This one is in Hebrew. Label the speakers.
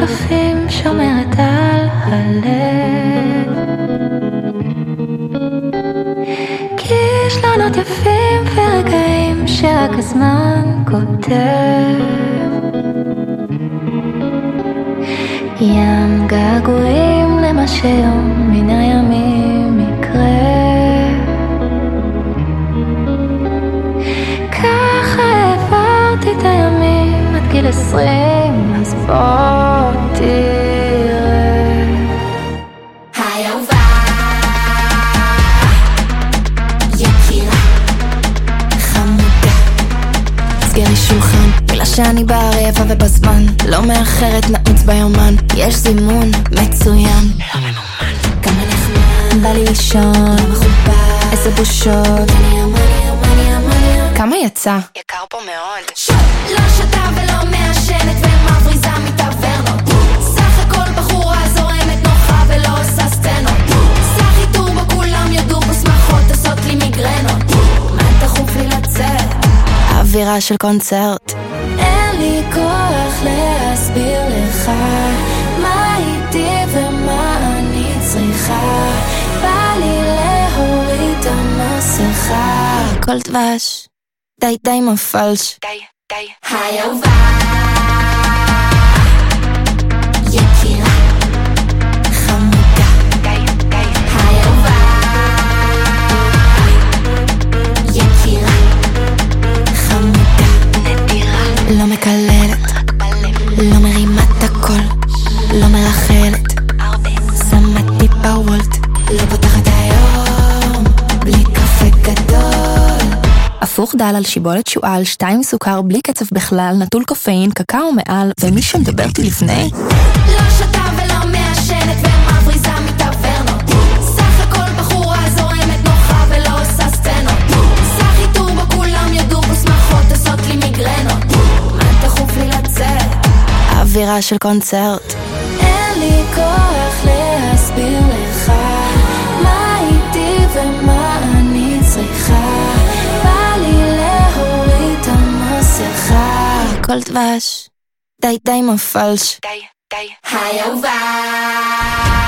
Speaker 1: קלפים שומרת על הלב, כישלונות יפים ורגעים שרק הזמן כותב, ים געגועים למה שיום מן הימים יקרה. ככה העברתי את הימים עד גיל 20, אז בוא תראה.
Speaker 2: היי אהובה, יקירה, חמודה, סגרי שולחן, מילה שאני בערב ובזמן, לא מאחרת נעוץ ביומן, יש זימון מצוין, לא ממומן, כמה נחמד, בא לי לישון, לא מחובר, איזה בושות, כמה יצא? יקר פה מאוד. לא שתה ולא מעשנת ומבריזה מטברנות, סך הכל בחורה זורמת נוחה ולא עושה סצנות, סך איתור בו כולם ידעו בשמחות עושות לי מיגרנות, מה תחוף לי לצאת? אווירה של קונצרט, אין לי כוח להסביר לך מה איתי ומה אני צריכה, בא לי להוריד את המסכה, הכל דבש, די די מפלש, די די. היי אהובה, יקירה, חמודה, די די. היי אהובה, יקירה, חמודה, נדירה, לא מקללת, רק בלב, לא מרימה את הכל, לא מרחלת, הרבה, שמה טיפה וולט, לא פותחת היום בלי קפה גדול, הפוך דל על שיבולת שועל, 2 סוכר בלי קצב בכלל, נטול קופאין, קקאו מעל, ומי שמדברתי לפני לא שתה ולא מעשנת ומבריזה מטברנות, סך הכל בחורה זורמת נוחה ולא עושה סצנות, סך איתור בו כולם ידעו בשמחות עושות לי מיגרנות, מה תחוף לי לצאת? אווירה של קונצרט, אין לי כוח להסביר לך מה איתי ומה אני צריכה, הכל דבש, די די מפלש, די די. היי אהובה,